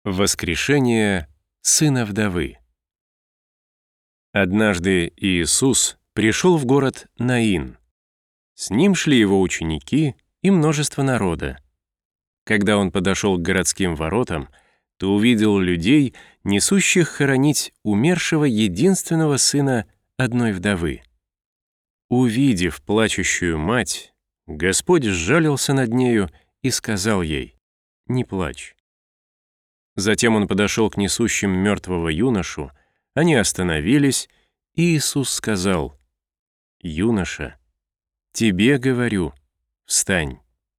Воскрешение сына вдовы. Однажды Иисус пришел в город Наин. С ним шли его ученики и множество народа. Когда он подошел к городским воротам, то увидел людей, несущих хоронить умершего единственного сына одной вдовы. Увидев плачущую мать, Господь сжалился над нею и сказал ей: «Не плачь». Затем он подошел к несущим мертвого юношу, они остановились, и Иисус сказал: «Юноша, тебе говорю, встань».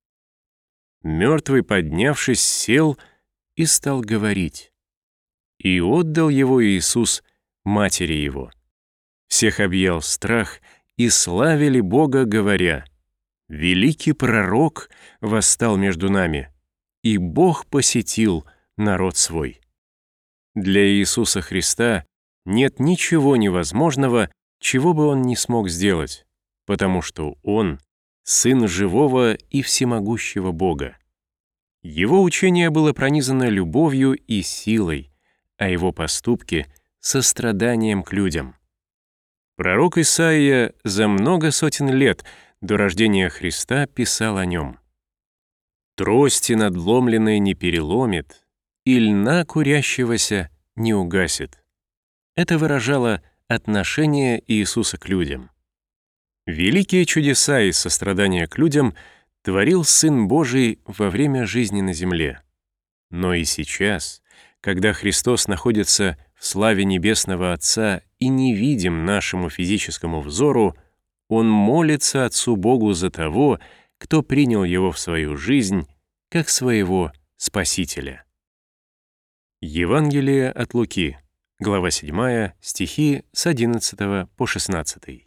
Мертвый, поднявшись, сел и стал говорить. И отдал его Иисус матери его. Всех объял страх, и славили Бога, говоря: «Великий пророк восстал между нами, и Бог посетил народ свой». Для Иисуса Христа нет ничего невозможного, чего бы Он не смог сделать, потому что Он — Сын живого и всемогущего Бога. Его учение было пронизано любовью и силой, а Его поступки — состраданием к людям. Пророк Исаия за много сотен лет до рождения Христа писал о Нем: «Трости надломленные не переломит, и льна курящегося не угасит». Это выражало отношение Иисуса к людям. Великие чудеса и сострадания к людям творил Сын Божий во время жизни на земле. Но и сейчас, когда Христос находится в славе Небесного Отца и невидим нашему физическому взору, Он молится Отцу Богу за того, кто принял Его в свою жизнь как своего Спасителя. Евангелие от Луки, глава 7, стихи с 11 по 16.